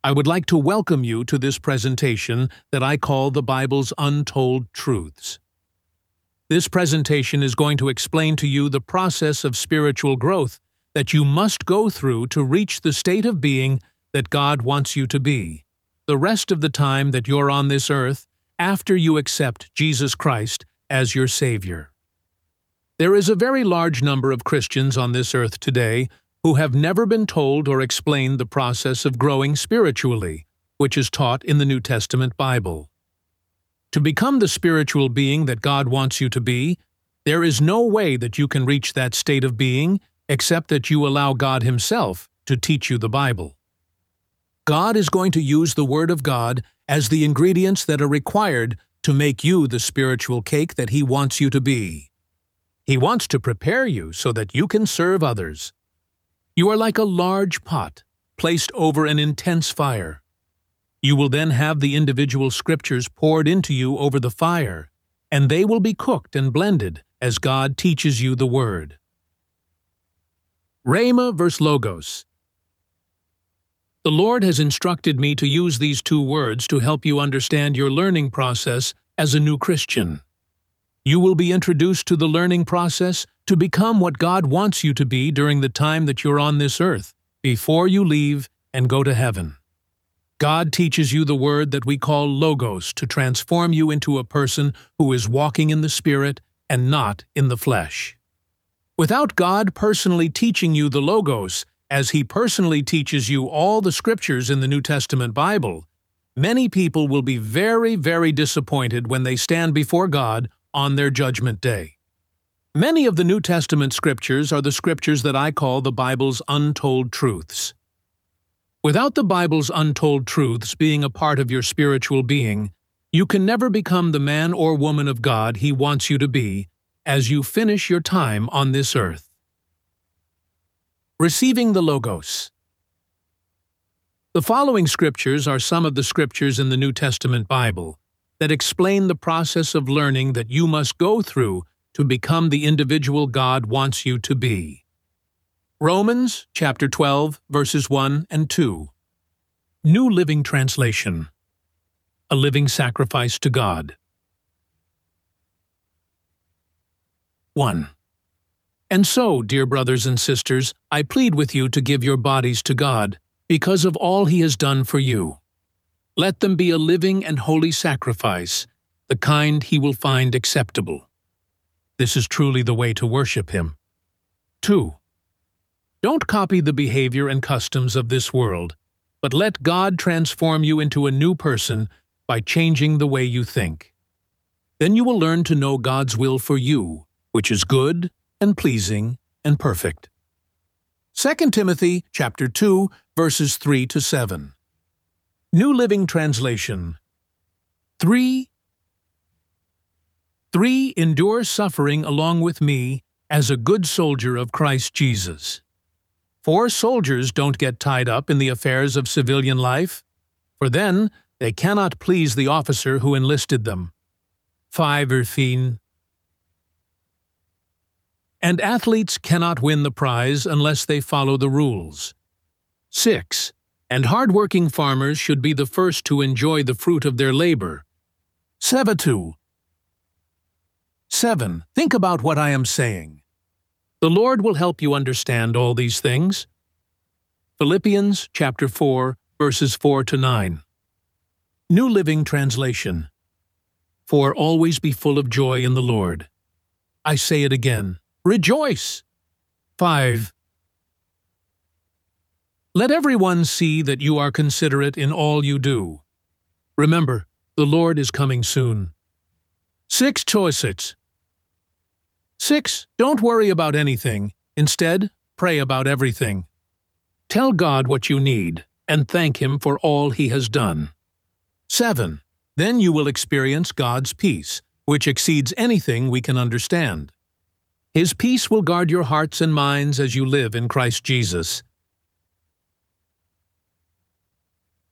I would like to welcome you to this presentation that I call the Bible's Untold Truths. This presentation is going to explain to you the process of spiritual growth that you must go through to reach the state of being that God wants you to be, the rest of the time that you're on this earth after you accept Jesus Christ as your Savior. There is a very large number of Christians on this earth today who have never been told or explained the process of growing spiritually, which is taught in the New Testament Bible. To become the spiritual being that God wants you to be, there is no way that you can reach that state of being except that you allow God Himself to teach you the Bible. God is going to use the Word of God as the ingredients that are required to make you the spiritual cake that He wants you to be. He wants to prepare you so that you can serve others. You are like a large pot placed over an intense fire. You will then have the individual scriptures poured into you over the fire, and they will be cooked and blended as God teaches you the Word. Rhema versus Logos. The Lord has instructed me to use these two words to help you understand your learning process as a new Christian. You will be introduced to the learning process to become what God wants you to be during the time that you're on this earth, before you leave and go to heaven. God teaches you the word that we call Logos to transform you into a person who is walking in the Spirit and not in the flesh. Without God personally teaching you the Logos, as He personally teaches you all the scriptures in the New Testament Bible, many people will be very, very disappointed when they stand before God on their judgment day. Many of the New Testament scriptures are the scriptures that I call the Bible's untold truths. Without the Bible's untold truths being a part of your spiritual being, you can never become the man or woman of God He wants you to be as you finish your time on this earth. Receiving the Logos. The following scriptures are some of the scriptures in the New Testament Bible that explain the process of learning that you must go through to become the individual God wants you to be. Romans chapter 12, verses 1 and 2. New Living Translation. A living sacrifice to God. 1. And so, dear brothers and sisters, I plead with you to give your bodies to God, because of all He has done for you. Let them be a living and holy sacrifice, the kind He will find acceptable. This is truly the way to worship Him. 2. Don't copy the behavior and customs of this world, but let God transform you into a new person by changing the way you think. Then you will learn to know God's will for you, which is good and pleasing and perfect. 2 Timothy chapter 2, verses 3 to 7. New Living Translation. 3. Endure suffering along with me as a good soldier of Christ Jesus. 4. Soldiers don't get tied up in the affairs of civilian life, for then they cannot please the officer who enlisted them. 5. And athletes cannot win the prize unless they follow the rules. 6. And hard-working farmers should be the first to enjoy the fruit of their labor. 7. Think about what I am saying. The Lord will help you understand all these things. Philippians chapter 4, verses 4 to 9. New Living Translation. For always be full of joy in the Lord. I say it again. Rejoice! 5. Let everyone see that you are considerate in all you do. Remember, the Lord is coming soon. 6 choices. 6. Don't worry about anything. Instead, pray about everything. Tell God what you need, and thank Him for all He has done. 7. Then you will experience God's peace, which exceeds anything we can understand. His peace will guard your hearts and minds as you live in Christ Jesus.